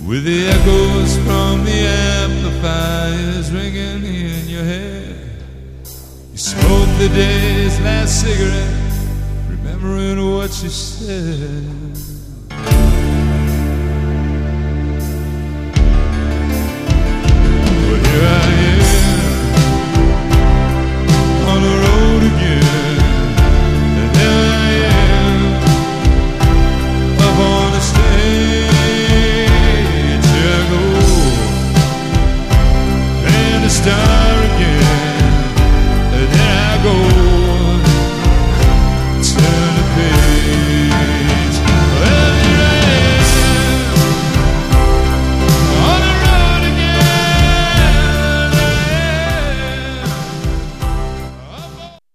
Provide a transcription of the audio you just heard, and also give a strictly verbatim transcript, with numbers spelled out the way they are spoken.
with the echoes from the amplifiers ringing in your head. You smoke the day's last cigarette, remembering what you said.